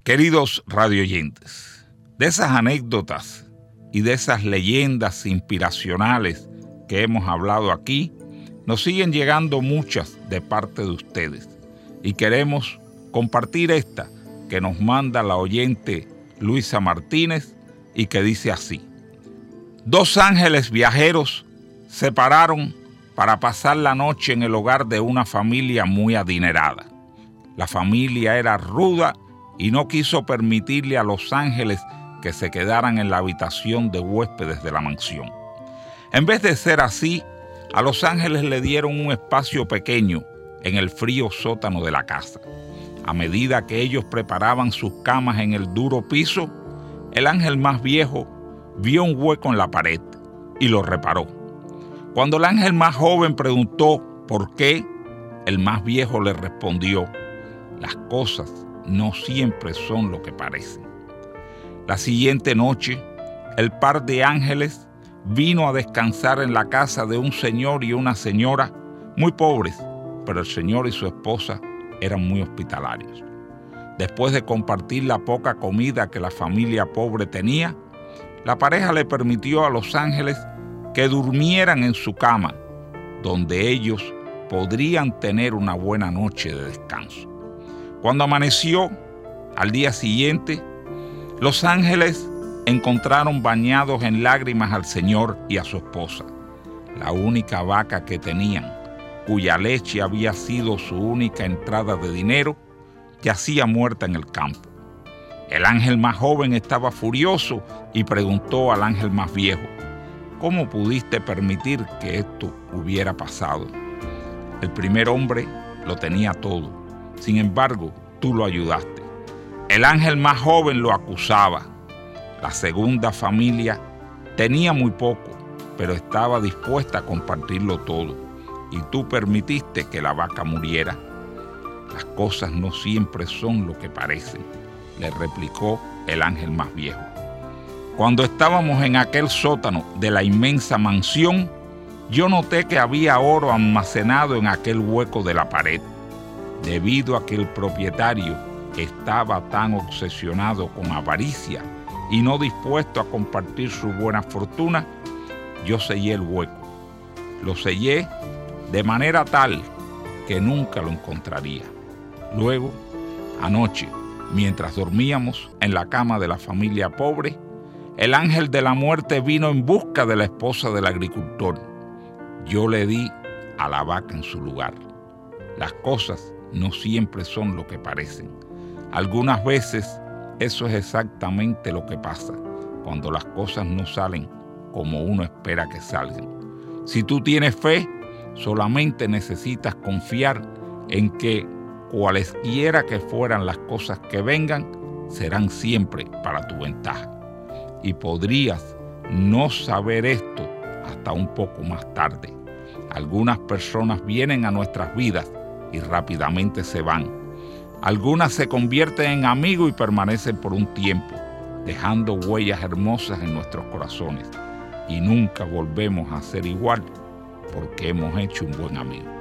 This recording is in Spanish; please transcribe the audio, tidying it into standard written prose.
Queridos radioyentes, de esas anécdotas y de esas leyendas inspiracionales que hemos hablado aquí, nos siguen llegando muchas de parte de ustedes y queremos compartir esta que nos manda la oyente Luisa Martínez y que dice así: Dos ángeles viajeros se pararon para pasar la noche en el hogar de una familia muy adinerada. La familia era ruda y no quiso permitirle a los ángeles que se quedaran en la habitación de huéspedes de la mansión. En vez de ser así, a los ángeles le dieron un espacio pequeño en el frío sótano de la casa. A medida que ellos preparaban sus camas en el duro piso, el ángel más viejo vio un hueco en la pared y lo reparó. Cuando el ángel más joven preguntó por qué, el más viejo le respondió: las cosas no siempre son lo que parecen. La siguiente noche, el par de ángeles vino a descansar en la casa de un señor y una señora muy pobres, pero el señor y su esposa eran muy hospitalarios. Después de compartir la poca comida que la familia pobre tenía, la pareja le permitió a los ángeles que durmieran en su cama, donde ellos podrían tener una buena noche de descanso. Cuando amaneció, al día siguiente, los ángeles encontraron bañados en lágrimas al señor y a su esposa. La única vaca que tenían, cuya leche había sido su única entrada de dinero, yacía muerta en el campo. El ángel más joven estaba furioso y preguntó al ángel más viejo: ¿cómo pudiste permitir que esto hubiera pasado? El primer hombre lo tenía todo. Sin embargo, tú lo ayudaste. El ángel más joven lo acusaba. La segunda familia tenía muy poco, pero estaba dispuesta a compartirlo todo. Y tú permitiste que la vaca muriera. Las cosas no siempre son lo que parecen, le replicó el ángel más viejo. Cuando estábamos en aquel sótano de la inmensa mansión, yo noté que había oro almacenado en aquel hueco de la pared. Debido a que el propietario estaba tan obsesionado con avaricia y no dispuesto a compartir su buena fortuna, yo sellé el hueco. Lo sellé de manera tal que nunca lo encontraría. Luego, anoche, mientras dormíamos en la cama de la familia pobre, el ángel de la muerte vino en busca de la esposa del agricultor. Yo le di a la vaca en su lugar. Las cosas no siempre son lo que parecen. Algunas veces eso es exactamente lo que pasa cuando las cosas no salen como uno espera que salgan. Si tú tienes fe, solamente necesitas confiar en que cualesquiera que fueran las cosas que vengan, serán siempre para tu ventaja. Y podrías no saber esto hasta un poco más tarde. Algunas personas vienen a nuestras vidas y rápidamente se van. Algunas se convierten en amigos y permanecen por un tiempo, dejando huellas hermosas en nuestros corazones. Y nunca volvemos a ser igual porque hemos hecho un buen amigo.